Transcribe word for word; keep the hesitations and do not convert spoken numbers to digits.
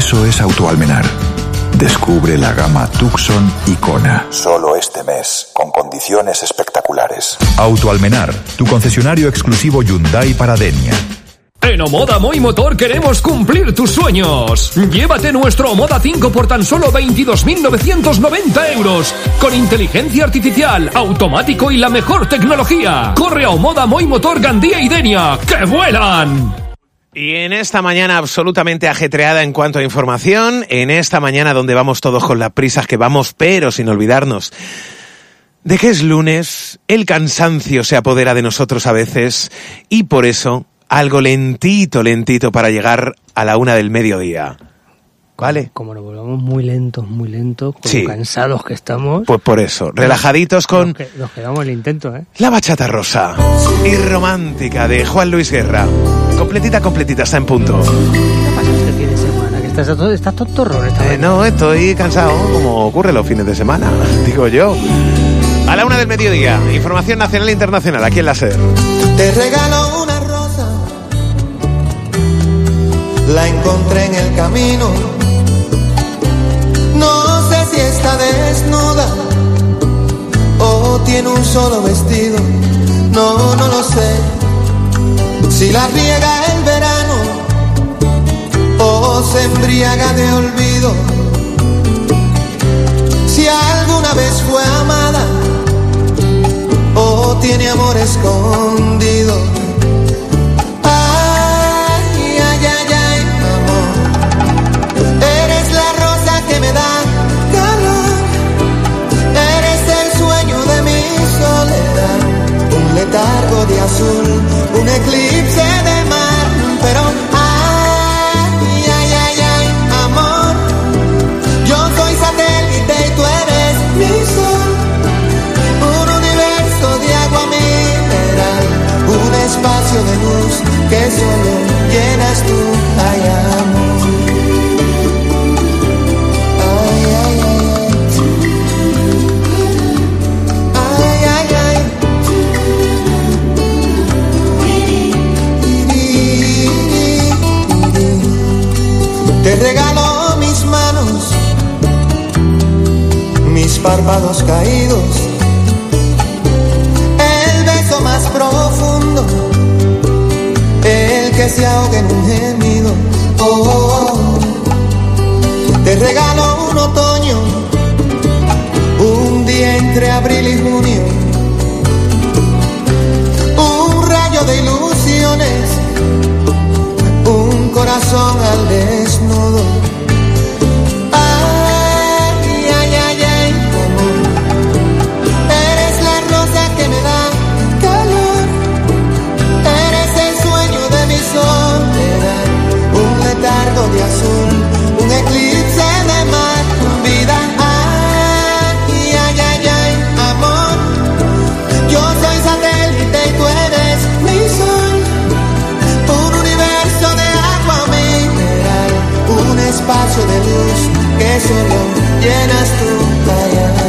eso es Autoalmenar. Descubre la gama Tucson y Kona. Solo este mes, con condiciones espectaculares. Autoalmenar, tu concesionario exclusivo Hyundai para Denia. En Omoda Moi Motor queremos cumplir tus sueños. Llévate nuestro Omoda cinco por tan solo veintidós mil novecientos noventa euros. Con inteligencia artificial, automático y la mejor tecnología. Corre a Omoda Moi Motor Gandía y Denia. ¡Que vuelan! Y en esta mañana absolutamente ajetreada en cuanto a información, en esta mañana donde vamos todos con las prisas que vamos, pero sin olvidarnos de que es lunes, el cansancio se apodera de nosotros a veces y por eso algo lentito, lentito para llegar a la una del mediodía. ¿Vale? Como nos volvamos muy lentos, muy lentos, con sí. lo cansados que estamos. Pues por eso, relajaditos con... Nos, que, nos quedamos el intento, ¿eh? La bachata rosa y romántica de Juan Luis Guerra. Completita, completita, está en punto. ¿Qué pasa este fin de semana? Que estás todo, estás todo torrón esta eh, No, estoy cansado, como ocurre los fines de semana, digo yo. A la una del mediodía, información nacional e internacional, aquí en la SER. Te regalo una rosa, la encontré en el camino. No sé si está desnuda o tiene un solo vestido. No, no lo sé. Si la riega el verano o se embriaga de olvido. Si alguna vez fue amada o tiene amor escondido. Ay, ay, ay, ay, amor. Eres la rosa que me da calor. Eres el sueño de mi soledad. Un letargo de azul, un eclipse de mar. Pero ay, ay, ay, ay, amor. Yo soy satélite y tú eres mi sol. Un universo de agua mineral. Un espacio de luz que solo llenas tú. Ay, amor. Ay, ay, ay, ay. Ay, ay, ay. Te regalo mis manos, mis párpados caídos, el beso más profundo, el que se ahoga en un gemido. Oh, oh, oh. Te regalo un otoño, un día entre abril y junio, un rayo de ilusiones, un corazón al desnudo. Ay, ay, ay, ay, amor. Eres la rosa que me da calor. Eres el sueño de mi soledad. Un letargo de azul, un eclipse de mar, vida. Ay, ay, ay, ay, amor. Yo soy satélite y tú eres mi sol. Un universo de agua mineral, un espacio de luz que solo llenas tú. Ay, ay.